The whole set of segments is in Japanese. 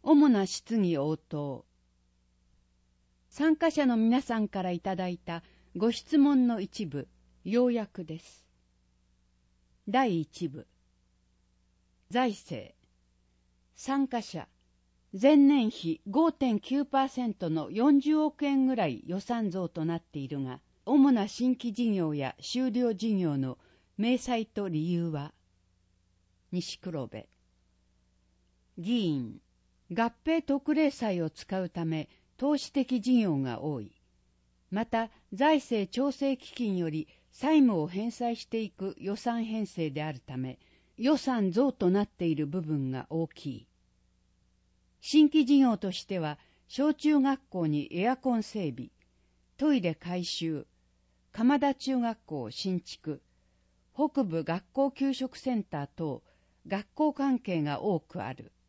主な質疑応答。参加者の皆さんからいただいたご質問の一部、要約です。第一部。財政。参加者。前年比 5.9% の40億円ぐらい予算増となっているが、主な新規事業や終了事業の明細と理由は、西黒部。議員。合併特例債を使うため投資的事業が多い。また、財政調整基金より債務を返済していく予算編成であるため、予算増となっている部分が大きい。新規事業としては、小中学校にエアコン整備、トイレ改修、鎌田中学校新築、北部学校給食センター等、学校関係が多くある。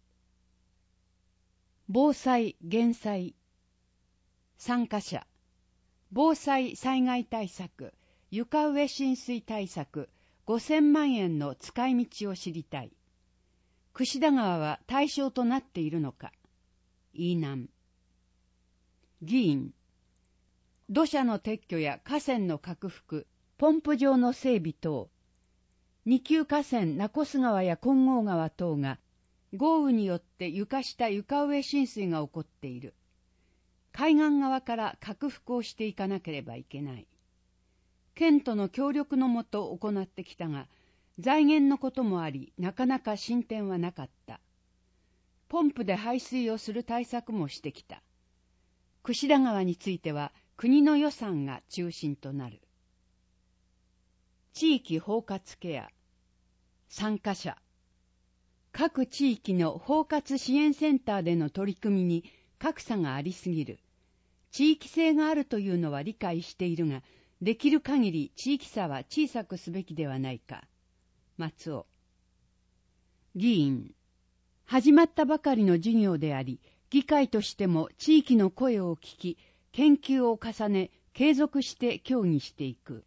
防災・減災。参加者。防災・災害対策、床上浸水対策、5000万円の使い道を知りたい。櫛田川は対象となっているのか。いいなん。議員。土砂の撤去や河川の拡幅、ポンプ場の整備等、二級河川名越川や金剛川等が豪雨によって床下床上浸水が起こっている。海岸側から拡幅をしていかなければいけない。県との協力のもと行ってきたが、財源のこともあり、なかなか進展はなかった。ポンプで排水をする対策もしてきた。櫛田川については国の予算が中心となる。地域包括ケア。参加者。各地域の包括支援センターでの取り組みに格差がありすぎる。地域性があるというのは理解しているが、できる限り地域差は小さくすべきではないか。松尾。議員。始まったばかりの授業であり、議会としても地域の声を聞き、研究を重ね、継続して協議していく。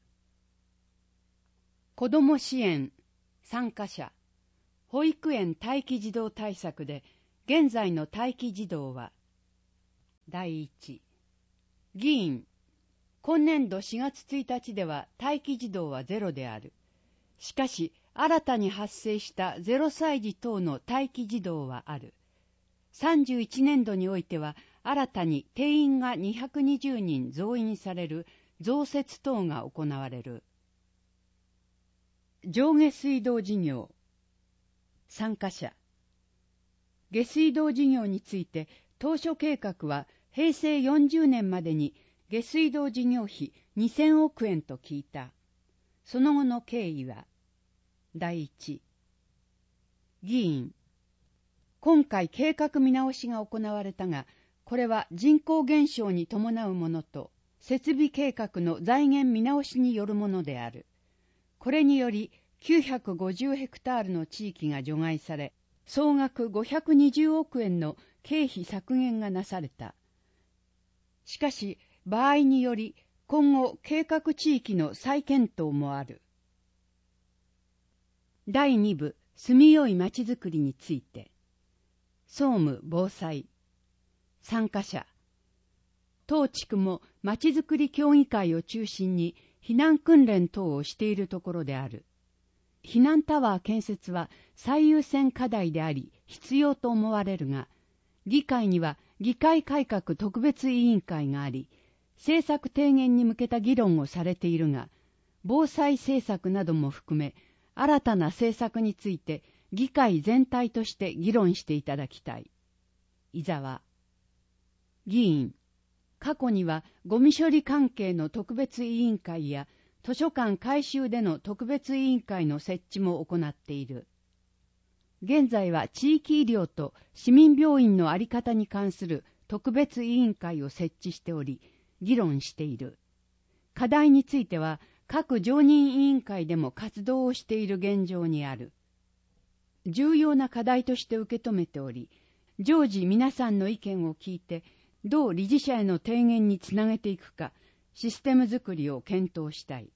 子ども支援。参加者。保育園待機児童対策で、現在の待機児童は、第一。議員。今年度4月1日では待機児童はゼロである。しかし、新たに発生した0歳児等の待機児童はある。31年度においては、新たに定員が220人増員される増設等が行われる。上下水道事業。参加者。下水道事業について、当初計画は平成40年までに下水道事業費2000億円と聞いた。その後の経緯は、第一。議員。今回計画見直しが行われたが、これは人口減少に伴うものと、設備計画の財源見直しによるものである。これにより、950ヘクタールの地域が除外され、総額520億円の経費削減がなされた。しかし、場合により、今後計画地域の再検討もある。第2部、住みよいまちづくりについて。総務防災。参加者。当地区もまちづくり協議会を中心に避難訓練等をしているところである。避難タワー建設は最優先課題であり必要と思われるが、議会には議会改革特別委員会があり、政策提言に向けた議論をされているが、防災政策なども含め、新たな政策について議会全体として議論していただきたい。伊沢。議員。過去にはゴミ処理関係の特別委員会や図書館改修での特別委員会の設置も行っている。現在は地域医療と市民病院の在り方に関する特別委員会を設置しており、議論している。課題については各常任委員会でも活動をしている現状にある。重要な課題として受け止めており、常時皆さんの意見を聞いて、どう理事者への提言につなげていくか、システム作りを検討したい。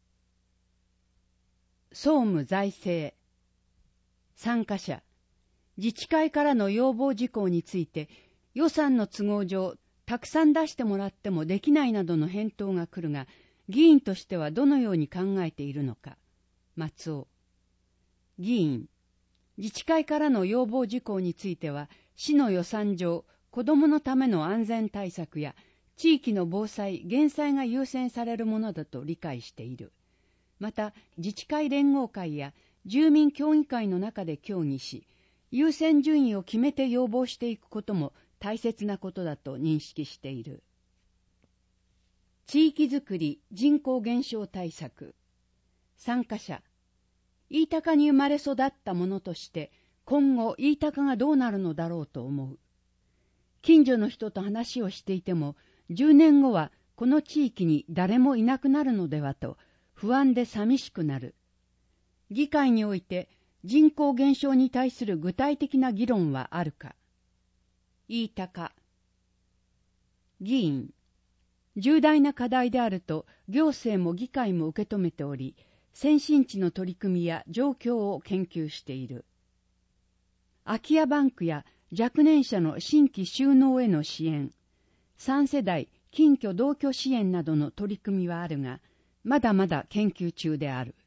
総務財政。参加者。自治会からの要望事項について、 予算の都合上、たくさん出してもらってもできないなどの返答が来るが、議員としてはどのように考えているのか。松尾。議員。自治会からの要望事項については、市の予算上、子どものための安全対策や地域の防災・減災が優先されるものだと理解している。また、自治会連合会や住民協議会の中で協議し、優先順位を決めて要望していくことも大切なことだと認識している。地域づくり人口減少対策。参加者。飯高に生まれ育った者として、今後飯高がどうなるのだろうと思う。近所の人と話をしていても、10年後はこの地域に誰もいなくなるのではと不安で寂しくなる。議会において人口減少に対する具体的な議論はあるか。飯高。議員。重大な課題であると行政も議会も受け止めており、先進地の取り組みや状況を研究している。空き家バンクや若年者の新規就農への支援、3世代近居同居支援などの取り組みはあるが、まだまだ研究中である。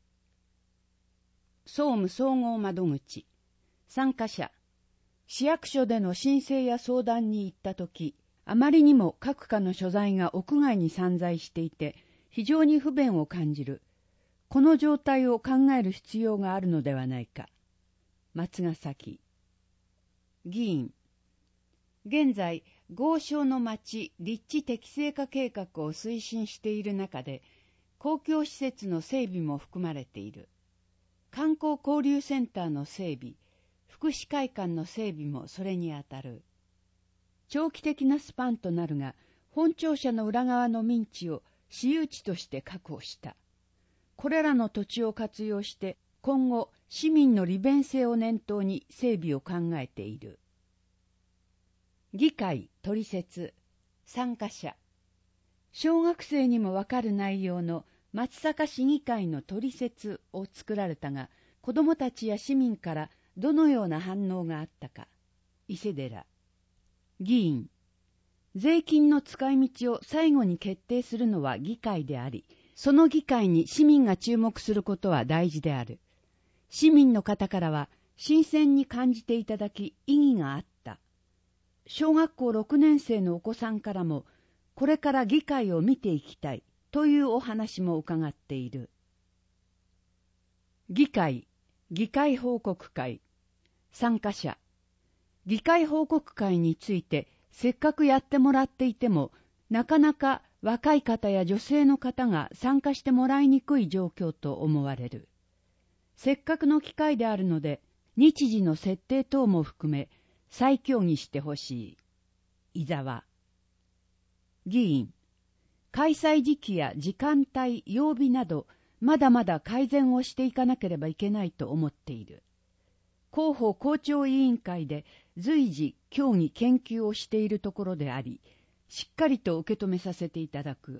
総務総合窓口。参加者。市役所での申請や相談に行ったとき、あまりにも各課の所在が屋外に散在していて、非常に不便を感じる。この状態を考える必要があるのではないか。松ヶ崎。議員。現在、豪商の町立地適正化計画を推進している中で、公共施設の整備も含まれている。観光交流センターの整備、福祉会館の整備もそれにあたる。長期的なスパンとなるが、本庁舎の裏側の民地を私有地として確保した。これらの土地を活用して、今後、市民の利便性を念頭に整備を考えている。議会取説。参加者。小学生にもわかる内容の松阪市議会の取説を作られたが、子どもたちや市民からどのような反応があったか。伊勢寺。議員。税金の使い道を最後に決定するのは議会であり、その議会に市民が注目することは大事である。市民の方からは新鮮に感じていただき意義があった。小学校6年生のお子さんからも、これから議会を見ていきたいというお話も伺っている。議会報告会。参加者。議会報告会についてせっかくやってもらっていても、なかなか若い方や女性の方が参加してもらいにくい状況と思われる。せっかくの機会であるので、日時の設定等も含め、再協議してほしい。伊沢。議員。開催時期や時間帯、曜日など、まだまだ改善をしていかなければいけないと思っている。広報校長委員会で随時協議研究をしているところであり、しっかりと受け止めさせていただく。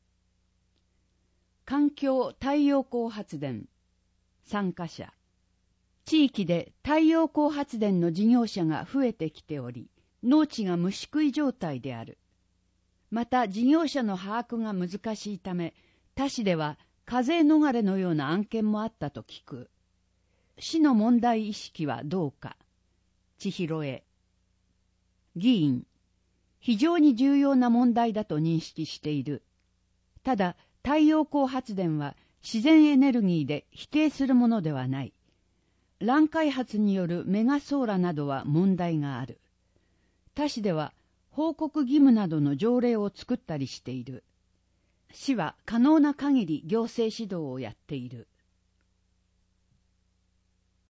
環境太陽光発電。参加者。地域で太陽光発電の事業者が増えてきており、農地が虫食い状態である。また事業者の把握が難しいため、他市では課税逃れのような案件もあったと聞く。市の問題意識はどうか。千尋へ。議員。非常に重要な問題だと認識している。ただ、太陽光発電は自然エネルギーで否定するものではない。乱開発によるメガソーラなどは問題がある。他市では報告義務などの条例を作ったりしている。市は可能な限り行政指導をやっている。